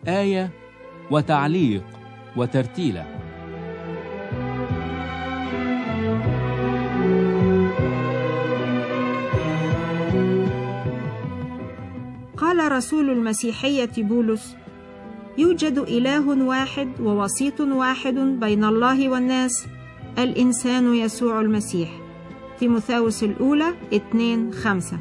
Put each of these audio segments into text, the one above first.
آية وتعليق وترتيلة. قال رسول المسيحية بولس: يوجد إله واحد ووسيط واحد بين الله والناس، الإنسان يسوع المسيح. تيموثاوس الأولى 2:5.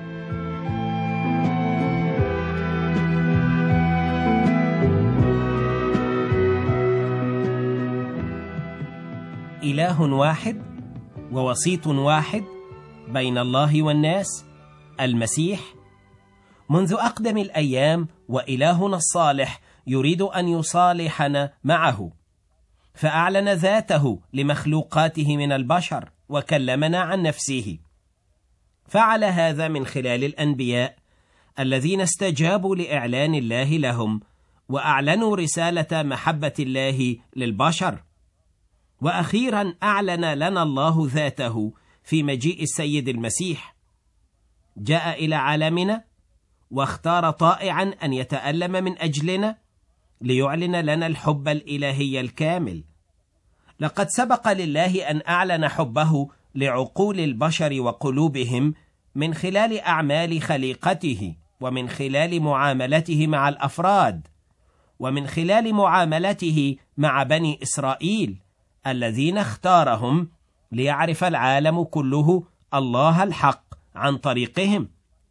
إله واحد ووسيط واحد بين الله والناس، المسيح. منذ أقدم الأيام وإلهنا الصالح يريد أن يصالحنا معه، فأعلن ذاته لمخلوقاته من البشر وكلمنا عن نفسه. فعل هذا من خلال الأنبياء الذين استجابوا لإعلان الله لهم وأعلنوا رسالة محبة الله للبشر. وأخيرا أعلن لنا الله ذاته في مجيء السيد المسيح. جاء إلى عالمنا واختار طائعا أن يتألم من أجلنا ليعلن لنا الحب الإلهي الكامل. لقد سبق لله أن أعلن حبه لعقول البشر وقلوبهم من خلال أعمال خليقته، ومن خلال معاملته مع الأفراد، ومن خلال معاملته مع بني إسرائيل الذين اختارهم ليعرف العالم كله الله الحق عن طريقهم.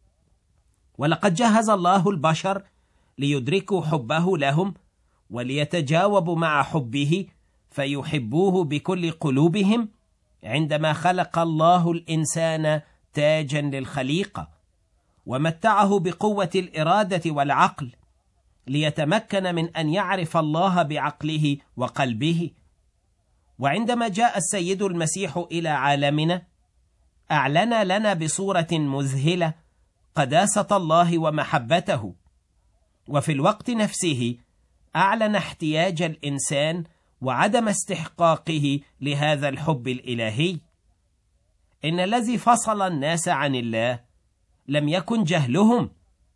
ولقد جهز الله البشر ليدركوا حبه لهم وليتجاوبوا مع حبه فيحبوه بكل قلوبهم، عندما خلق الله الإنسان تاجا للخليقة ومتعه بقوة الإرادة والعقل ليتمكن من أن يعرف الله بعقله وقلبه. وعندما جاء السيد المسيح إلى عالمنا أعلن لنا بصورة مذهلة قداسة الله ومحبته، وفي الوقت نفسه أعلن احتياج الإنسان وعدم استحقاقه لهذا الحب الإلهي. إن الذي فصل الناس عن الله لم يكن جهلهم،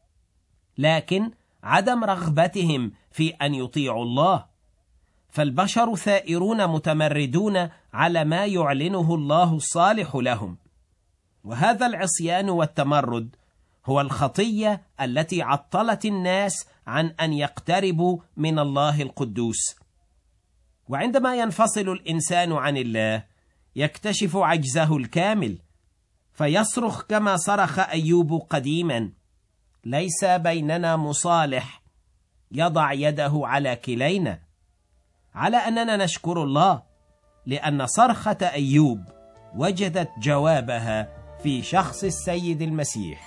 لكن عدم رغبتهم في أن يطيعوا الله. فالبشر ثائرون متمردون على ما يعلنه الله الصالح لهم، وهذا العصيان والتمرد هو الخطية التي عطلت الناس عن أن يقتربوا من الله القدوس. وعندما ينفصل الإنسان عن الله يكتشف عجزه الكامل، فيصرخ كما صرخ أيوب قديما: ليس بيننا مصالح يضع يده على كلينا. على أننا نشكر الله لأن صرخة أيوب وجدت جوابها في شخص السيد المسيح.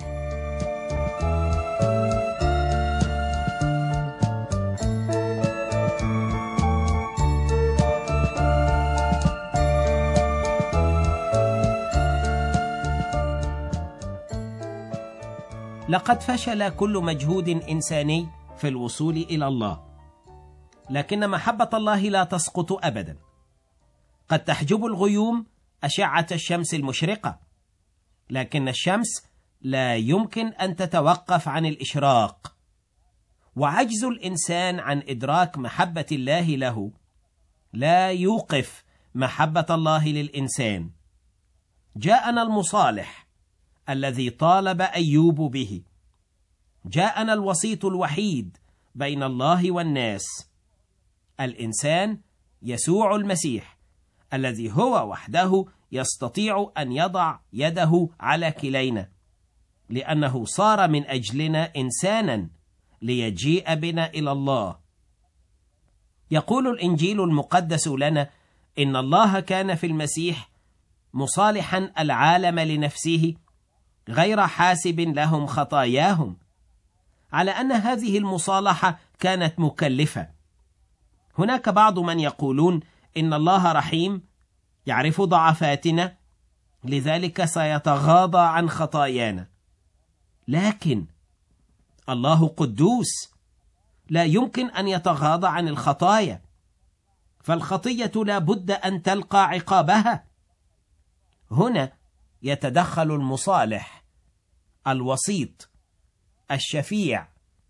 لقد فشل كل مجهود إنساني في الوصول إلى الله، لكن محبة الله لا تسقط أبدا. قد تحجب الغيوم أشعة الشمس المشرقة، لكن الشمس لا يمكن أن تتوقف عن الإشراق. وعجز الإنسان عن إدراك محبة الله له لا يوقف محبة الله للإنسان. جاءنا المصالح الذي طالب أيوب به، جاءنا الوسيط الوحيد بين الله والناس، الإنسان يسوع المسيح، الذي هو وحده يستطيع أن يضع يده على كلينا، لأنه صار من أجلنا إنسانا ليجيء بنا إلى الله. يقول الإنجيل المقدس لنا إن الله كان في المسيح مصالحا العالم لنفسه غير حاسب لهم خطاياهم، على أن هذه المصالحة كانت مكلفة. هناك بعض من يقولون إن الله رحيم يعرف ضعفاتنا لذلك سيتغاضى عن خطايانا، لكن الله قدوس لا يمكن أن يتغاضى عن الخطايا، فالخطية لا بد أن تلقى عقابها. هنا يتدخل المصالح، الوسيط، الشفيع،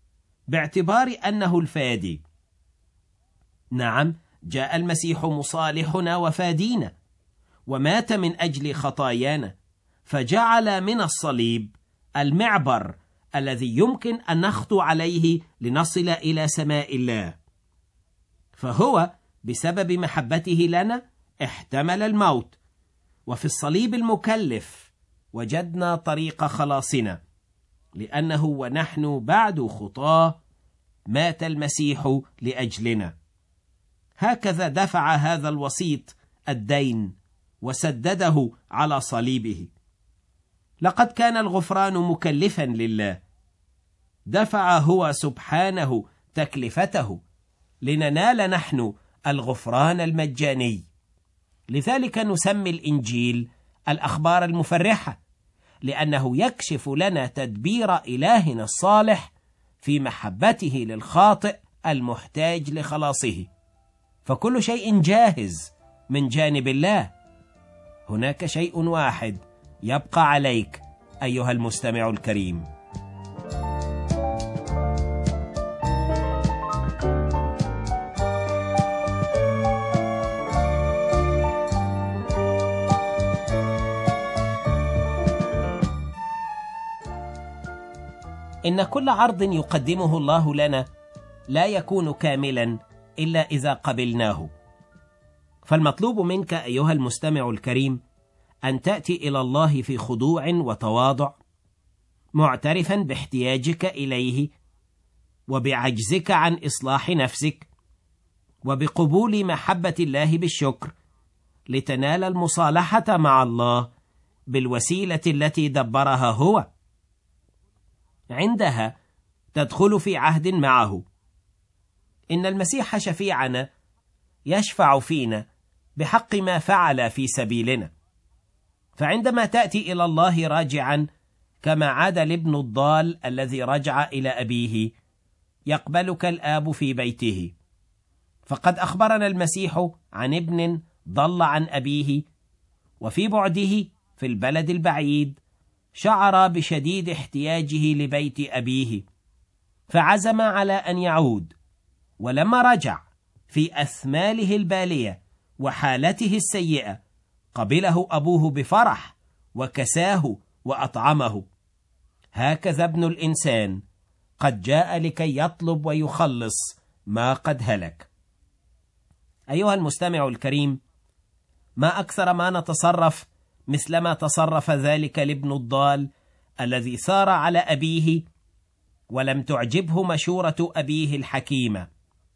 باعتبار أنه الفادي. نعم، جاء المسيح مصالحنا وفادينا، ومات من أجل خطايانا، فجعل من الصليب المعبر الذي يمكن أن نخطو عليه لنصل إلى سماء الله. فهو بسبب محبته لنا احتمل الموت، وفي الصليب المكلف وجدنا طريق خلاصنا، لأنه ونحن بعد خطاه مات المسيح لأجلنا. هكذا دفع هذا الوسيط الدين وسدده على صليبه. لقد كان الغفران مكلفا لله، دفع هو سبحانه تكلفته لننال نحن الغفران المجاني. لذلك نسمي الإنجيل الأخبار المفرحة، لأنه يكشف لنا تدبير إلهنا الصالح في محبته للخاطئ المحتاج لخلاصه. فكل شيء جاهز من جانب الله. هناك شيء واحد يبقى عليك أيها المستمع الكريم. إن كل عرض يقدمه الله لنا لا يكون كاملا إلا إذا قبلناه. فالمطلوب منك أيها المستمع الكريم أن تأتي إلى الله في خضوع وتواضع، معترفا باحتياجك إليه وبعجزك عن إصلاح نفسك، وبقبول محبة الله بالشكر لتنال المصالحة مع الله بالوسيلة التي دبرها هو. عندها تدخل في عهد معه. إن المسيح شفيعنا يشفع فينا بحق ما فعل في سبيلنا. فعندما تأتي إلى الله راجعا كما عاد الابن الضال الذي رجع إلى أبيه، يقبلك الآب في بيته. فقد أخبرنا المسيح عن ابن ضل عن أبيه، وفي بعده في البلد البعيد شعر بشديد احتياجه لبيت أبيه، فعزم على أن يعود. ولما رجع في أثماله البالية وحالته السيئة، قبله أبوه بفرح وكساه وأطعمه. هكذا ابن الإنسان قد جاء لكي يطلب ويخلص ما قد هلك. أيها المستمع الكريم، ما أكثر ما نتصرف مثلما تصرف ذلك الابن الضال الذي ثار على أبيه ولم تعجبه مشورة أبيه الحكيمة،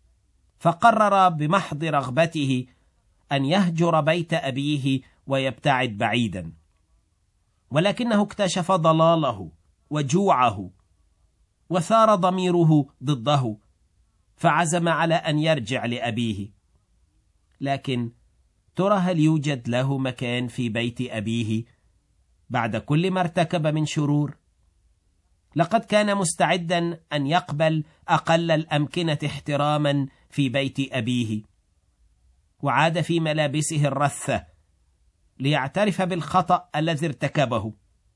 فقرر بمحض رغبته أن يهجر بيت أبيه ويبتعد بعيدا. ولكنه اكتشف ضلاله وجوعه، وثار ضميره ضده، فعزم على أن يرجع لأبيه. لكن ترى هل يوجد له مكان في بيت أبيه بعد كل ما ارتكب من شرور؟ لقد كان مستعدا أن يقبل أقل الأمكنة احتراما في بيت أبيه، وعاد في ملابسه الرثة ليعترف بالخطأ الذي ارتكبه،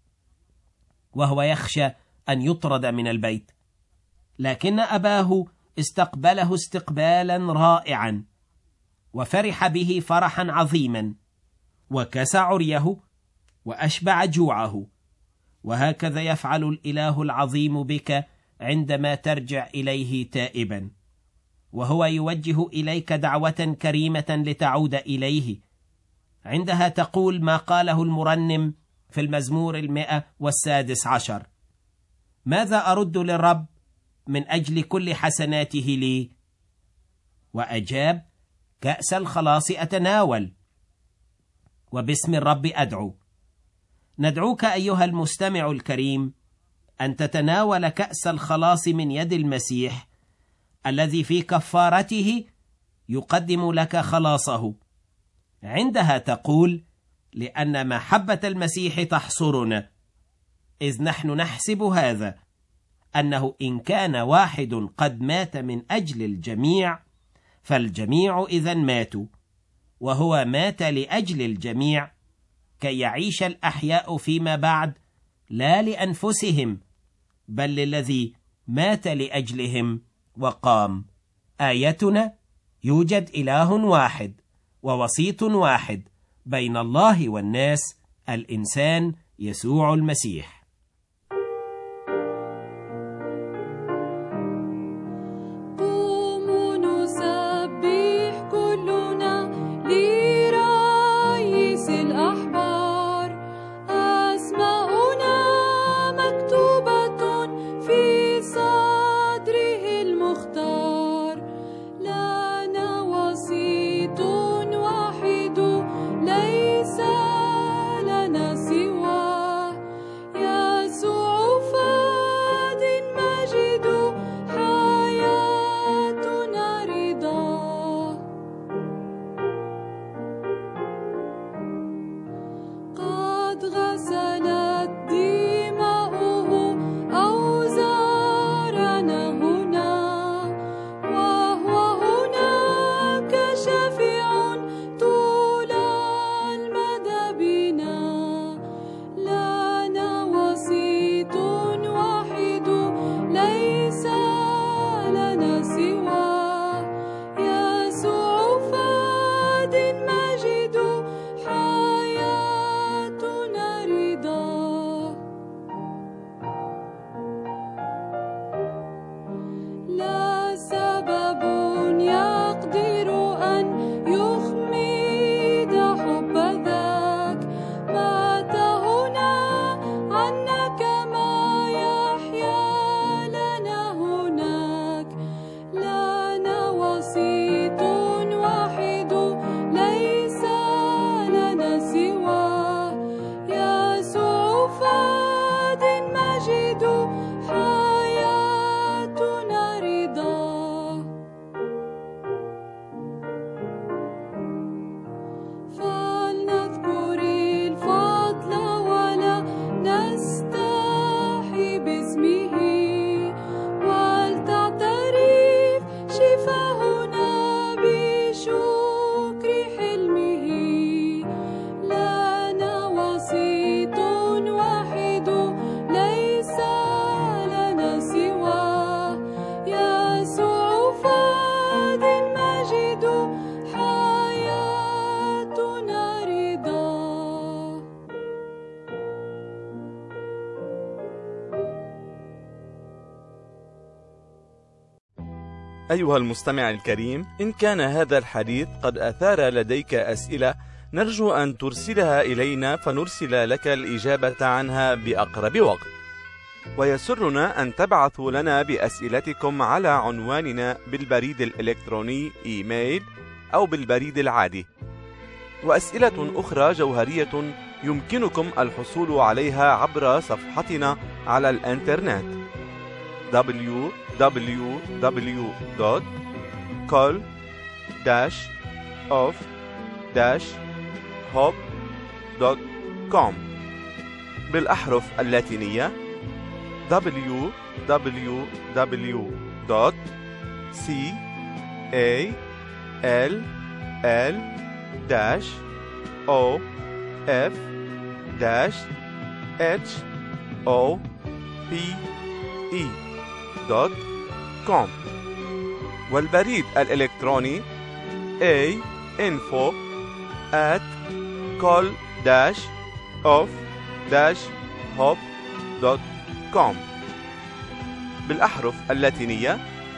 وهو يخشى أن يطرد من البيت. لكن أباه استقبله استقبالا رائعا، وفرح به فرحا عظيما، وكسى عريه وأشبع جوعه. وهكذا يفعل الإله العظيم بك عندما ترجع إليه تائبا، وهو يوجه إليك دعوة كريمة لتعود إليه. عندها تقول ما قاله المرنم في المزمور 116: ماذا أرد للرب من أجل كل حسناته لي؟ وأجاب: كأس الخلاص أتناول، وباسم الرب أدعو. ندعوك أيها المستمع الكريم أن تتناول كأس الخلاص من يد المسيح الذي في كفارته يقدم لك خلاصه. عندها تقول: لأن محبة المسيح تحصرنا، إذ نحن نحسب هذا، أنه إن كان واحد قد مات من أجل الجميع فالجميع إذن ماتوا، وهو مات لأجل الجميع كي يعيش الأحياء فيما بعد لا لأنفسهم بل للذي مات لأجلهم وقام. آيتنا: يوجد إله واحد ووسيط واحد بين الله والناس، الإنسان يسوع المسيح. أيها المستمع الكريم، إن كان هذا الحديث قد أثار لديك أسئلة نرجو أن ترسلها إلينا فنرسل لك الإجابة عنها بأقرب وقت. ويسرنا أن تبعثوا لنا بأسئلتكم على عنواننا بالبريد الإلكتروني إيميل أو بالبريد العادي. وأسئلة أخرى جوهرية يمكنكم الحصول عليها عبر صفحتنا على الإنترنت www.call-of-hope.com بالأحرف اللاتينية www.call-of-hope.com والبريد الإلكتروني info@call-of-hope.com بالأحرف اللاتينية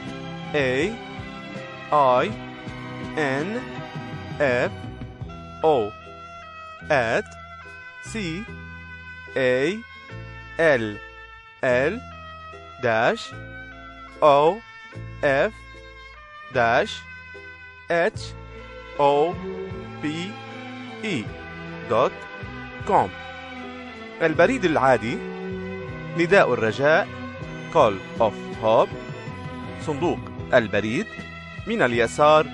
info@call-of-hope.com البريد العادي نداء الرجاء Call of Hope، صندوق البريد من اليسار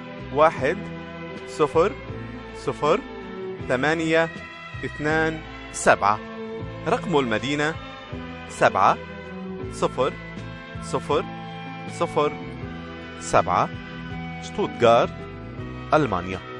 1002827، رقم المدينة 70007، شتوتغارت، ألمانيا.